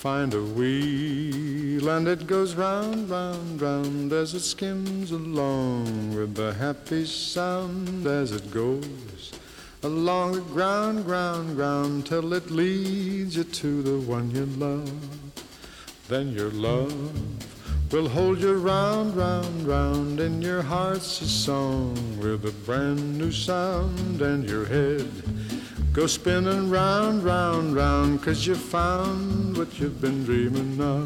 Find a wheel and it goes round, round, round as it skims along with the happy sound as it goes along the ground, ground, ground till it leads you to the one you love. Then your love will hold you round, round, round in your heart's a song with a brand new sound, and your head go spinning round, round, round 'cause you found what you've been dreaming of.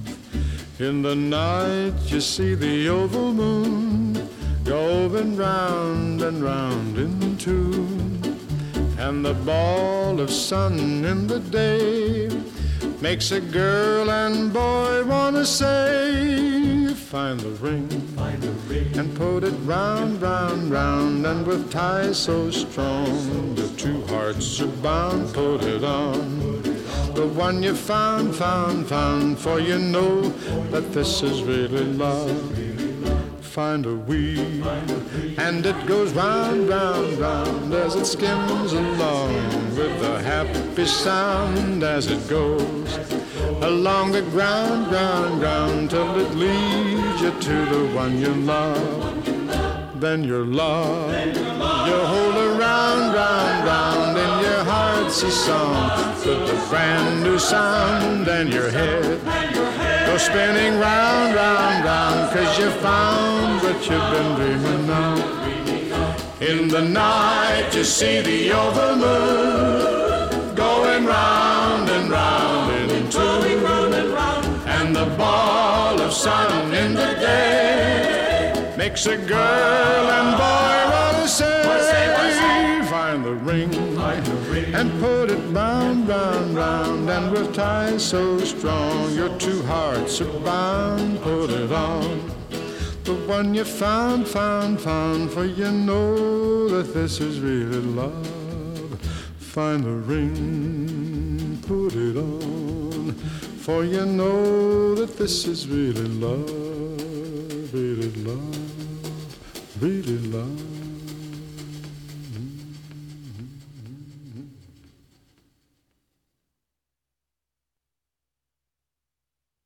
In the night you see the oval moon going round and round in tune, and the ball of sun in the day makes a girl and boy wanna say, find the ring and put it round, round, round, and with ties so strong the two hearts are bound. Put it on the one you found, found, found, for you know that this is really love. Find a wheel and it goes round, round, round as it skims along with a happy sound as it goes along the ground, ground, ground till it leads you to the one you love. Then your love, you hold her round, round, round in your heart's a song with a brand new sound, and your head go spinning round, round, round 'cause you found what you've been dreaming of. In the night you see the oval moon going round and round in tune, and the ball of sun in the day makes a girl and boy wanna say, find the ring and put it round, round, round, and with ties so strong your two hearts are bound. Put it on the one you found, found, found, for you know that this is really love. Find the ring, put it on, for you know that this is really love, really love, really love.